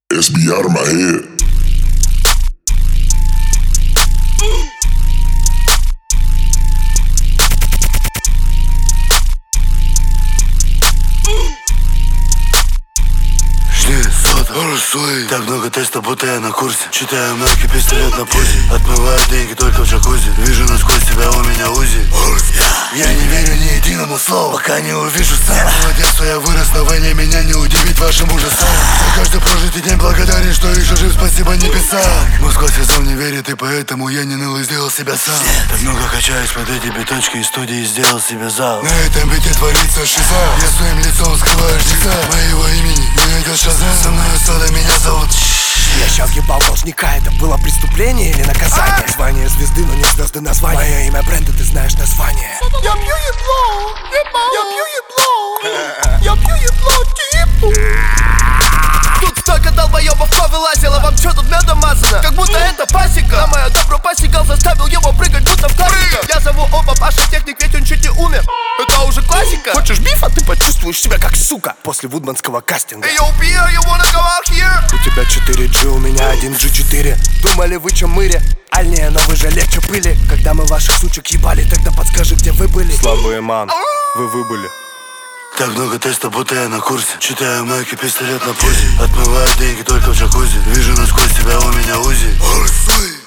SB out of my head. Так много тестов, будто я на курсе. Читаю мелкий пистолет на пузе. Отмываю деньги только в джакузи. Вижу насквозь тебя, у меня УЗИ. Я не верю ни единому слову, пока не увижу сам. Молодец, что я вырос на войне, меня не удивить вашим ужасом. За каждый прожитый день благодарен, что еще жив, спасибо небесам. Москва сезон не верит, и поэтому я не ныл и сделал себя сам. Так много качаюсь под эти бетончики из студии, сделал себе зал. На этом бите творится шиза. Я своим лицом скрываю жнеца. Моего имени не найдешь шазам. Со мной сода, меня зовут. Я ща въебал должника, это было преступление или наказание? Звание звезды, но не звезды название. Мое имя бренда, ты знаешь название. Я пью ебло, я пью ебло, я пью ебло, типу. Тут столько долбоебов повылазило, вам чё тут медом мазано? Как будто это пасека. На мое добро посигал, заставил его прыгать, будто в классика. Я зову Оба, Паша техник, ведь он чуть не умер. Это уже классика. Хочешь бифа, ты почувствуешь себя как сука после вудманского кастинга. Yo, Pierre, you wanna go out here? У тебя 4G, у меня 1G4. Думали вы чё мыре? Альнее, но вы же легче пыли. Когда мы ваших сучек ебали, тогда подскажи, где вы были. Слабые ман, вы выбыли. Так много тестов, будто я на курсе. Читаю мелкий пистолет на пузе. Отмываю деньги только в джакузи. Вижу насквозь тебя, у меня УЗИ.